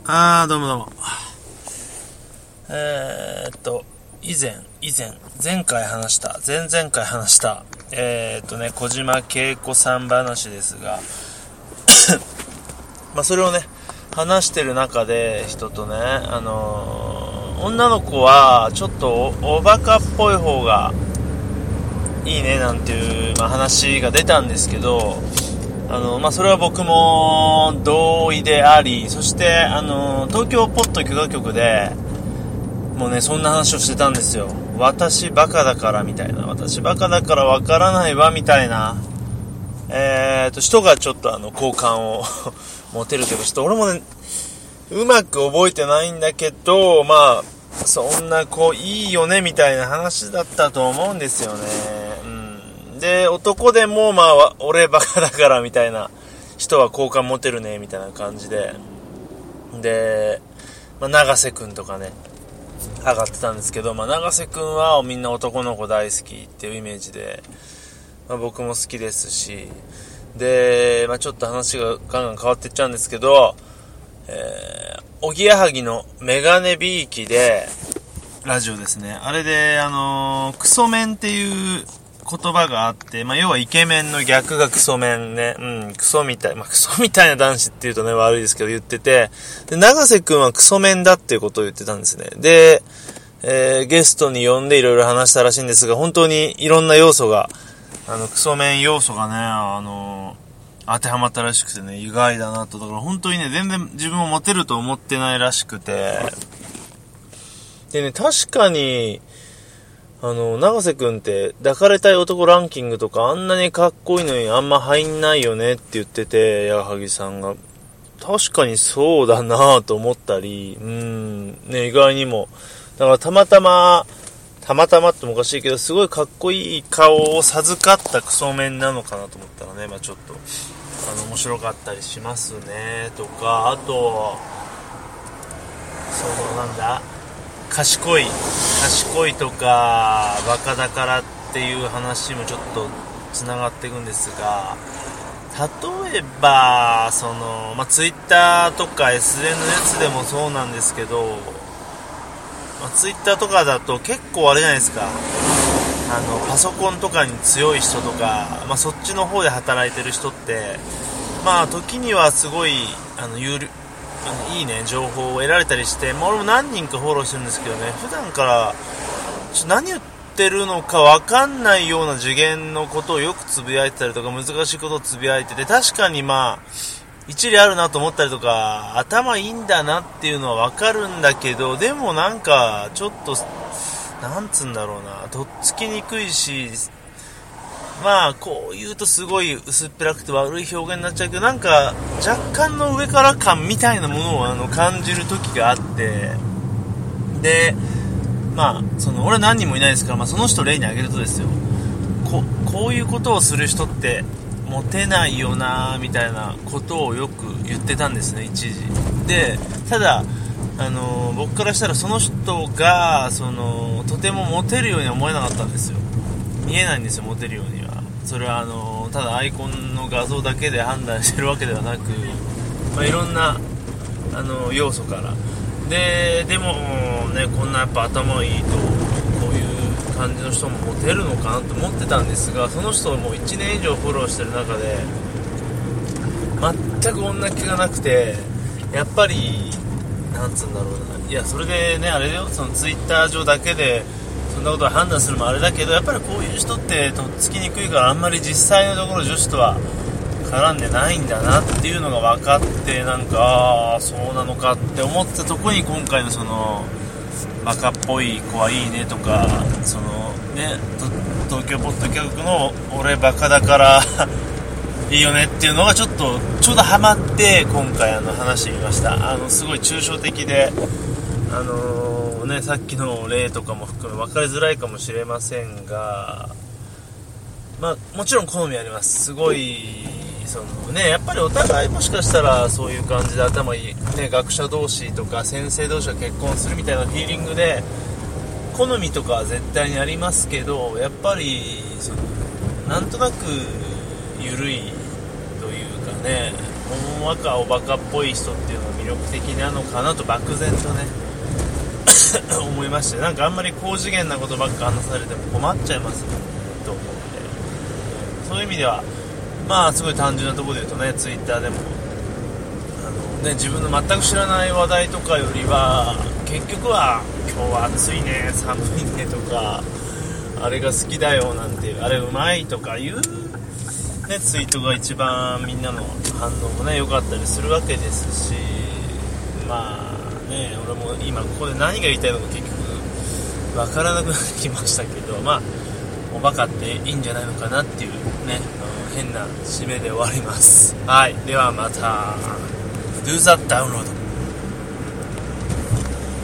どうもどうも。前回話した、前々回話した、小島慶子さん話ですが、それをね、話してる中で、人とね、女の子は、ちょっとおバカっぽい方がいいね、なんていう、話が出たんですけど、それは僕も同意であり、そして東京ポッド許可局でもうね、そんな話をしてたんですよ。私バカだからみたいな、私バカだからわからないわみたいな人がちょっと好感を持てるというか、ちょっと俺もねうまく覚えてないんだけど、そんな子いいよねみたいな話だったと思うんですよね。で、男でも俺バカだからみたいな人は好感持てるねみたいな感じで、で、永瀬くんとかね上がってたんですけど、永瀬くんはみんな男の子大好きっていうイメージで、僕も好きですし、で、ちょっと話がガンガン変わっていっちゃうんですけど、おぎやはぎのメガネビーキでラジオですね、あれでクソメンっていう言葉があって、要はイケメンの逆がクソメンね。クソみたい。クソみたいな男子って言うとね、悪いですけど言ってて、で、永瀬くんはクソメンだっていうことを言ってたんですね。で、ゲストに呼んでいろいろ話したらしいんですが、本当にいろんな要素が、クソメン要素がね、当てはまったらしくてね、意外だなと。だから本当にね、全然自分をモテると思ってないらしくて、でね、確かに、永瀬くんって抱かれたい男ランキングとかあんなにかっこいいのにあんま入んないよねって言ってて、矢作さんが確かにそうだなぁと思ったり、ね、意外にもだからたまたまってもおかしいけど、すごいかっこいい顔を授かったクソメンなのかなと思ったらね、ちょっと面白かったりしますね。とか、あと賢いとかバカだからっていう話もちょっとつながっていくんですが、例えばツイッターとか SNS でもそうなんですけど、ツイッターとかだと結構あれじゃないですか、パソコンとかに強い人とか、そっちの方で働いてる人って、時にはすごいいいね情報を得られたりして、俺も何人かフォローしてるんですけどね、普段から何言ってるのか分かんないような次元のことをよくつぶやいてたりとか、難しいことをつぶやいてて、確かに一理あるなと思ったりとか、頭いいんだなっていうのは分かるんだけど、でもちょっとなんつうんだろうな、とっつきにくいし、こう言うとすごい薄っぺらくて悪い表現になっちゃうけど、若干の上から感みたいなものを感じる時があって、で、俺何人もいないですから、その人例に挙げるとですよ、こういうことをする人ってモテないよなみたいなことをよく言ってたんですね、一時で。ただ僕からしたらその人がとてもモテるようには思えなかったんですよ。見えないんですよ、モテるようには。それはただアイコンの画像だけで判断してるわけではなく、いろんな要素からでもね、こんなやっぱ頭いいとこういう感じの人もモテるのかなと思ってたんですが、その人をもう1年以上フォローしてる中で全く女気がなくて、やっぱりなんつうんだろうな、いやそれでね、あれだよ、ツイッター上だけでそんなことを判断するのもあれだけど、やっぱりこういう人ってとっつきにくいから、あんまり実際のところ女子とは絡んでないんだなっていうのが分かって、そうなのかって思ったとこに、今回のバカっぽい子はいいねとか、東京ポッド許可局の俺バカだからいいよねっていうのがちょうどハマって、今回話してみました。すごい抽象的でさっきの例とかも含め分かりづらいかもしれませんが、もちろん好みあります。すごいやっぱりお互いもしかしたらそういう感じで頭いい、学者同士とか先生同士が結婚するみたいなフィーリングで好みとかは絶対にありますけど、やっぱりなんとなく緩いというかね、 ほんわかおバカっぽい人っていうのが魅力的なのかなと漠然とね思いまして、なんかあんまり高次元なことばっか話されても困っちゃいますもんねと思って、そういう意味ではまあすごい単純なところで言うとね、ツイッターでも自分の全く知らない話題とかよりは結局は今日は暑いね寒いねとかあれが好きだよなんてあれうまいとかいう、ね、ツイートが一番みんなの反応もね良かったりするわけですし、まあね俺も今ここで何が言いたいのか結局わからなくなってきましたけど、まあおバカっていいんじゃないのかなっていうね、変な締めで終わります。はい、ではまたDo that download